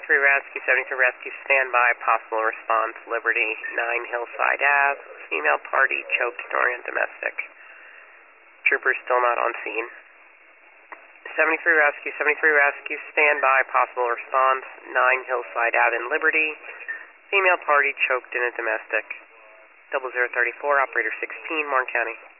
Rescue, 73 Rescue, standby, possible response, Liberty, 9 Hillside Ave, female party choked snoring on domestic. Troopers still not on scene. 73 Rescue, standby, possible response, 9 Hillside Ave in Liberty, female party choked in a domestic. 0034, operator 16, Martin County.